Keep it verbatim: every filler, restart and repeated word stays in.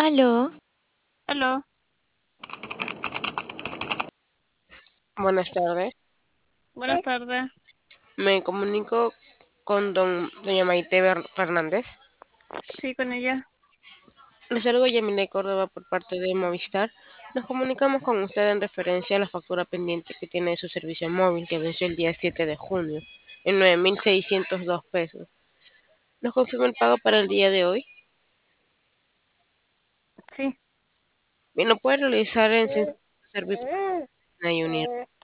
Aló, Aló, Buenas tardes. buenas tardes. Me comunico con don, doña Maite Ber- Fernández. Sí, con ella. Le saludo Yamile Córdoba por parte de Movistar. Nos comunicamos con usted en referencia a la factura pendiente que tiene de su servicio móvil que venció el día siete de junio en nueve mil seiscientos dos pesos. ¿Nos confirma el pago para el día de hoy? Sí, Bien, lo puede realizar en su servicio Unir.